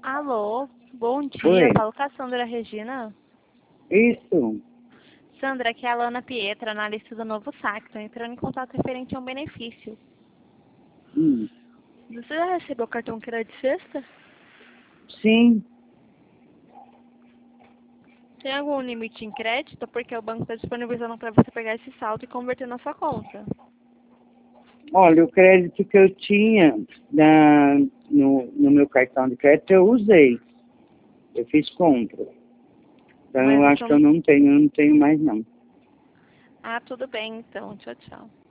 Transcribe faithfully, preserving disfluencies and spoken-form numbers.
Alô, bom dia. Oi. Eu falo com a Sandra Regina. Isso. Sandra, aqui é a Lana Pietra, analista do Novo Saque. Estou entrando em contato referente a um benefício. Hum. Você já recebeu o cartão crédito sexta? Sim. Tem algum limite em crédito? Porque o banco está disponibilizando para você pegar esse saldo e converter na sua conta. Olha, o crédito que eu tinha da, no, no meu cartão de crédito eu usei. Eu fiz compra. Então Mas eu você acho que eu não... não tenho, eu não tenho mais não. Ah, tudo bem então. Tchau, tchau.